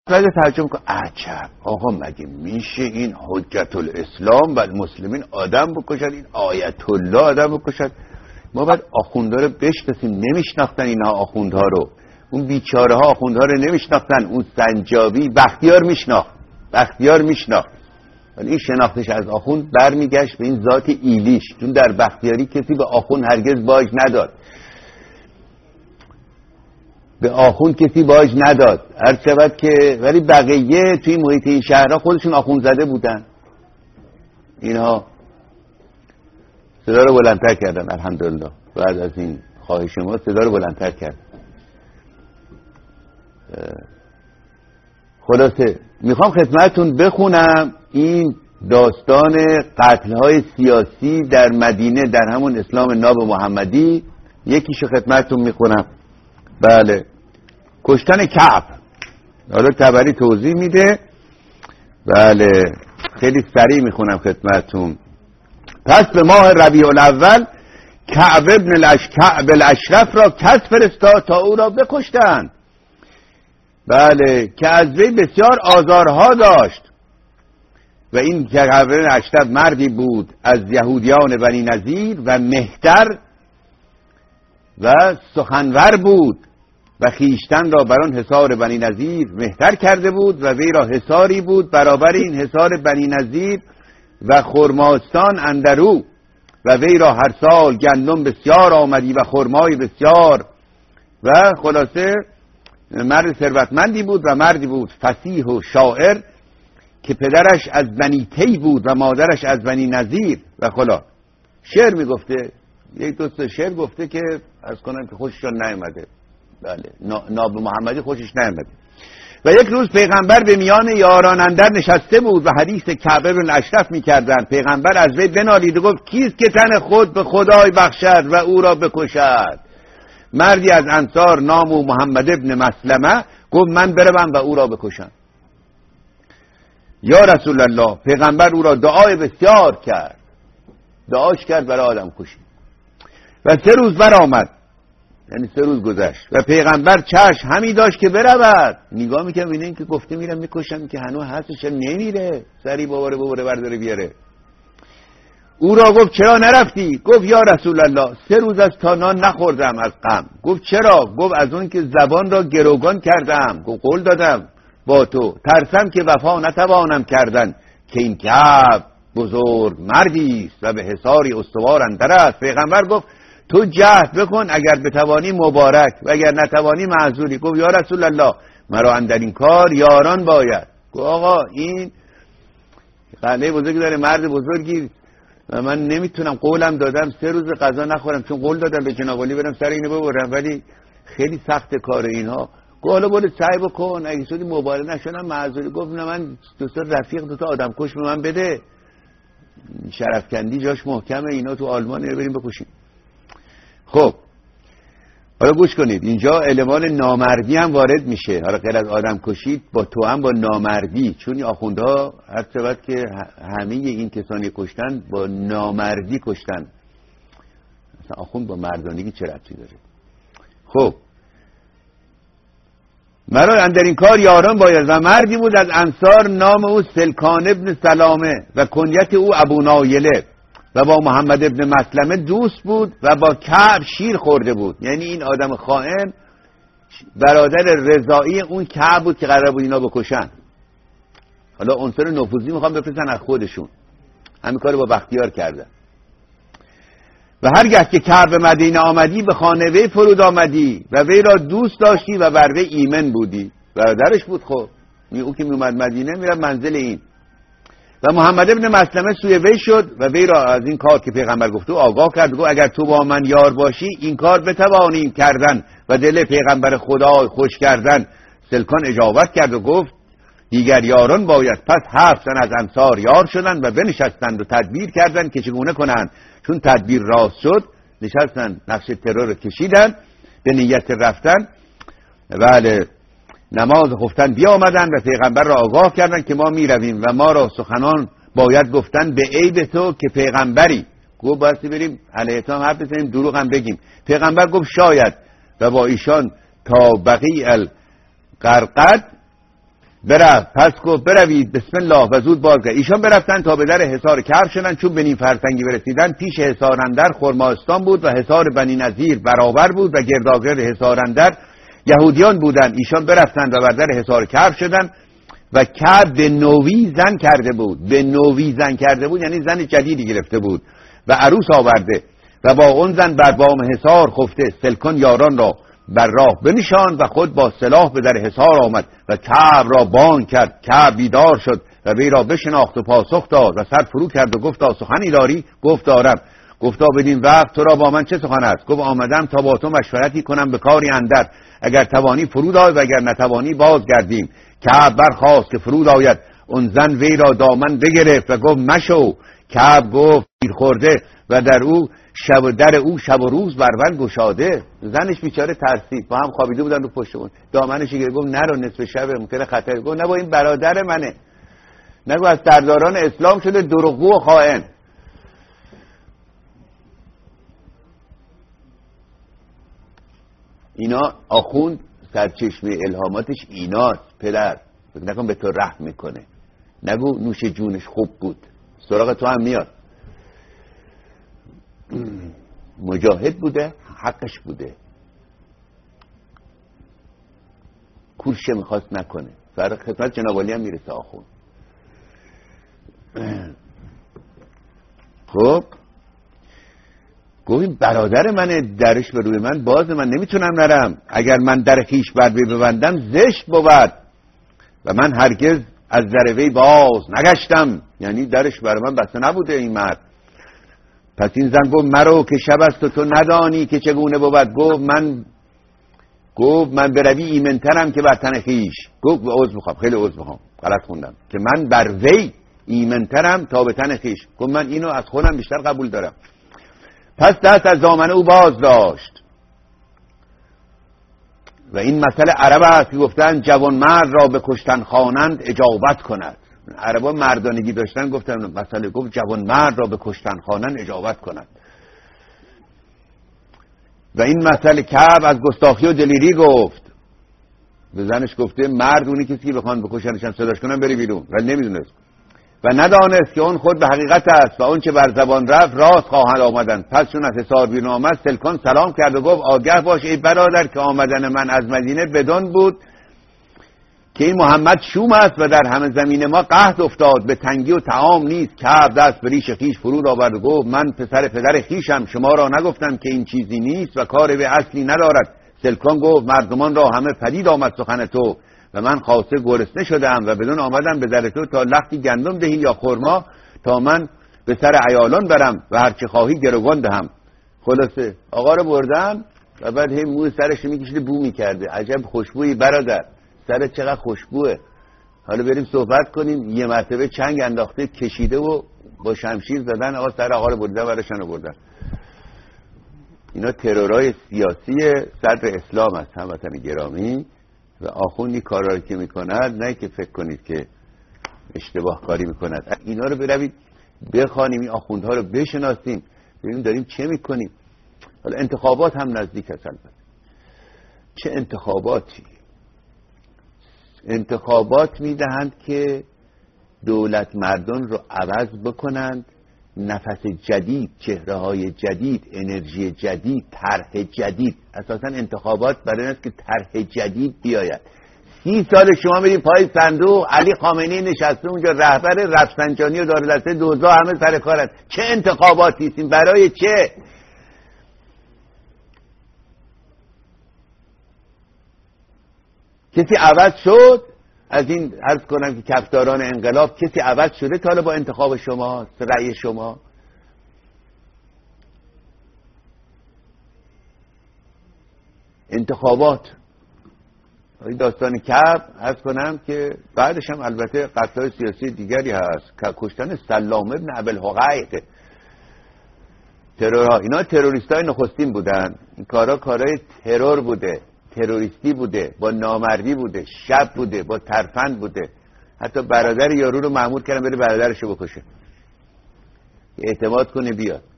بعد ترجمه کن عجب آقا مگه میشه این حجت الاسلام و المسلمین آدم بکشن، این آیت الله آدم بکشن؟ ما باید آخونده رو بشناسیم. نمیشناختن اینها آخوندها رو، اون بیچاره ها آخوندها رو نمیشناختن. اون سنجابی بختیار میشناخت ولی این شناختش از آخوند برمیگشت به این ذات ایلیش، چون در بختیاری کسی به آخوند هرگز باج نداد، به آخوند کسی باج نداد. هر شود که ولی بقیه توی محیط این شهرها خودشون آخوند زده بودن. اینها صدا رو بلندتر کردن الحمدلله. بعد از این خواهش ما صدا رو بلندتر کرد. خلاصه میخوام خدمتتون بخونم این داستان قتل‌های سیاسی در مدینه در همون اسلام ناب محمدی. یکیشو خدمتتون میخونم. بله، کشتن کعب. حالا تبری توضیح میده. بله خیلی سریع میخونم خدمتتون. پس به ماه ربیع الاول کعب الاشرف را کس فرستاد تا او را بکشتند. بله که از وی بسیار آزارها داشت. و این کعب الاشرف مردی بود از یهودیان بنی نضیر و مهتر و سخنور بود و خیشتن را بر آن حصار بنی نضیر مهتر کرده بود و وی را حصاری بود برابر این حصار بنی نضیر و خرماستان اندرو و وی را هر سال گندم بسیار آمدی و خرمای بسیار. و خلاصه مرد ثروتمندی بود و مردی بود فصیح و شاعر که پدرش از بنی تی بود و مادرش از بنی نضیر. و خلا شعر میگفته، یک دوست شعر گفته که از کنم که خوششون نیامده. بله ناب محمدی خوشش نیامده. و یک روز پیغمبر به میان یاران اندر نشسته بود و حدیث کعب بن اشرف می‌کردند. پیغمبر از وی بنالید و گفت کیست که تن خود به خدای بخشد و او را بکشد؟ مردی از انصار نام او محمد ابن مسلمه گفت من بروم و او را بکشم. یا رسول الله، پیغمبر او را دعای بسیار کرد، دعاش کرد برای آدم کشی. و 3 روز برآمد، یعنی 3 روز گذشت و پیغمبر چشم همی داشت که برود. نگاه میکنم ببینه این که گفته میرم میکشم که هنوز هستش نمیره، سری بابره برداره بیاره. او را گفت چرا نرفتی؟ گفت یا رسول الله 3 روز از تا نان نخوردم از غم. گفت چرا؟ گفت از اون که زبان را گروگان کردم. گفت قول دادم با تو، ترسم که وفا نتوانم کردن که این کعب بزرگ مردی است و به حصاری استوار اندر است. پیغمبر گفت تو جهد بکن، اگر بتوانی مبارک و اگر نتوانی معذوری. گفت یا رسول الله مرا اندر این کار یاران باید. گفت آقا این قلعه بزرگی داره، مرد بزرگی و من نمیتونم، قولم دادم 3 روز غذا نخورم چون قول دادم به جناب علی برم سر اینو ببرم ولی خیلی سخت کار اینها. گفت حالا برو سعی بکن، اگه شدی مبارک نشدم معذوری. گفت نه من دوست رفیق دوتا آدم کش به من بده، شرفکندی جاش محکمه، اینا تو آلمان بریم بکشیم. خب حالا گوش کنید، اینجا المان نامردی هم وارد میشه. حالا غیر از آدم کشید با تو هم با نامردی، چون این آخوندها هر چقدر که همه این کسانی کشتن با نامردی کشتن. مثلا آخوند با مردانگی چه ربطی داره؟ خب مرا اندر این کار یاران باید. و مردی بود از انصار نام او سلکان ابن سلامه و کنیت او ابو نایله و با محمد ابن مسلمه دوست بود و با کعب شیر خورده بود. یعنی این آدم خائن برادر رضایی اون کعب بود که قرار بود اینا بکشن. حالا عنصر نفوذی میخوام بفرستن از خودشون، همین کارو با بختیار کردن. و هرگاه که کعب به مدینه آمدی به خانه وی فرود آمدی و وی را دوست داشتی و بر وی ایمن بودی. برادرش بود. خب او که میومد مدینه میرفت منزل این. و محمد ابن مسلمه سوی وی شد و وی را از این کار که پیغمبر گفت او آگاه کرد. گفت اگر تو با من یار باشی این کار بتوانیم کردن و دل پیغمبر خدا خوش کردن. سلکان اجابت کرد و گفت دیگر یاران باید. پس 7 تن از انصار یار شدند و بنشستند و تدبیر کردند که چگونه کنند. چون تدبیر راست شد نشستند نقش ترور کشیدن به نیت رفتن. بله نماز خفتن بیامدن و پیغمبر را آگاه کردن که ما می رویم و ما را سخنان باید گفتن به عیب تو که پیغمبری. گفت باید بریم علیه تو هم حرف بزنیم، دروغ هم بگیم. پیغمبر گفت شاید. و با ایشان تا بقیع القرقد برفت. پس گفت بروید بسم الله و زود بازگشت. ایشان برفتن تا به در حصار کعب شدند. چون به نیم فرسنگی برسیدن پیش حصار اندر خرماستان بود و حصار بنی نضیر برابر بود و گرداگرد حصار اندر یهودیان بودند. ایشان برفتند و بر در حصار کعب شدند و کعب به نوی زن کرده بود. به نوی زن کرده بود یعنی زن جدیدی گرفته بود و عروس آورده و با اون زن بر بام حصار خفته. سلکان یاران را بر راه بنشاند و خود با سلاح به در حصار آمد و کعب را بانگ کرد. کعب بیدار شد و وی را بشناخت و پاسخ داد و سر فرو کرد و گفتا سخنی داری؟ گفت دارم. گفتا بدین وقت تو را با من چه سخن است؟ گفت آمدم تا با تو مشورتی کنم به کاری اندر، اگر توانی فرود آی و اگر نتوانی بازگردیم. کعب برخاست که فرود آید. اون زن وی را دامن بگرفت و گفت مشو. کعب گفت گیر خورده و در او شب و روز برون گشاده. زنش بیچاره ترسید، با هم خوابیده بودن رو پشتمون، دامنش گرفت گفت نرو نصف شب ممکنه خطر. گفت نه با این برادر منه، نگو از سرداران اسلام شده دروغگو و خائن. اینا آخوند سرچشمه الهاماتش ایناست. پدر فکر نکن به تو رحم میکنه، نگو نوش جونش خوب بود، سراغ تو هم میاد. مجاهد بوده، حقش بوده، کورشه میخواست نکنه. فرق خدمت جناب عالی هم میرسه آخوند. خب گویم برادر منه، درش به روی من باز، من نمیتونم نرم. اگر من در خیش بر ببندم زشت بود و من هرگز از در وی باز نگشتم. یعنی درش برای من بسته نبوده این مرد. پس این زن گفت مرو که شب است و تو ندانی که چگونه بود. گفت من بروی ایمنترم که بر تن خیش. گفت عذر میخوام، خیلی عذر میخوام، غلط خوندم، که من بر وی ایمنترم تا به تن خیش. گفت من اینو از خودم بیشتر قبول دارم. پس دست از دامن او باز داشت. و این مسئله عرب است که گفتن جوان مرد را به کشتن خوانند اجابت کند. عربا مردانگی داشتن، گفتن مسئله گفت جوان مرد را به کشتن خوانند اجابت کند. و این مسئله کعب از گستاخی و دلیری گفت. به زنش گفته مرد اونی کسی که بخوان بکشنش هم صداش کنن بری بیرون، ولی نمیدونست و ندانست که اون خود به حقیقت است و اون چه بر زبان رفت راست خواهند آمدن. پس چون از حصار بیرون آمد سلکان سلام کرد و گفت آگه باش ای برادر که آمدن من از مدینه بدون بود که این محمد شوم است و در همه زمین ما قحط افتاد، به تنگی و طعام نیست. کعب دست به ریش خیش فرود آورد و گفت من پدر خیشم، شما را نگفتم که این چیزی نیست و کار به اصلی ندارد. سلکان گفت مردمان را همه پدید آمد سخن تو و من خاصه گرسنه شدم و بدون آمدم به در تو تا لختی گندم دهی یا خرما تا من به سر عیالان برم و هرچه خواهی گروگان دهم. خلاصه آقا رو بردم و بعد هی موی سرش میکشیده بو میکرده. عجب خوشبویی برادر، سرت چقدر خوشبوه، حالا بریم صحبت کنیم. یه مرتبه چنگ انداخته کشیده و با شمشیر زدن آقا سر آقا رو بردن برشان رو بردن. اینا ترورای سیاسی صدر اسلام است هموطن گرامی. و آخوندی کارا رو که میکند نه که فکر کنید که اشتباه کاری میکند. اینا رو بروید بخوانیم، این آخوندها رو بشناسیم، ببینیم داریم چه میکنیم. حالا انتخابات هم نزدیک است. البته چه انتخاباتی؟ انتخابات میدهند که دولت مردم رو عوض بکنند، نفس جدید، چهره های جدید، انرژی جدید، طرح جدید. اساسا انتخابات برای است که طرح جدید بیاید. 30 سال شما میرید پای صندوق، علی خامنه‌ای نشسته اونجا رهبر رفسنجانی و دارالدسته دوزا همه سر کارن. چه انتخاباتی است؟ برای چه؟ کسی عوض شد؟ از این عرض کنم که کفداران انقلاب کسی عوض شده تا با انتخاب شما، رأی شما؟ انتخابات این داستان کعب عرض کنم که بعدش هم البته قتل‌های سیاسی دیگری هست. کشتن سلام ابن ابوالحقیق، ترورها. اینا تروریستای نخستین بودن. این کارهای ترور بوده، تروریستی بوده، با نامردی بوده، شب بوده، با ترفند بوده. حتی برادر یارو رو مأمور کردن بره برادرشو بکشه، اعتماد کنه بیاد.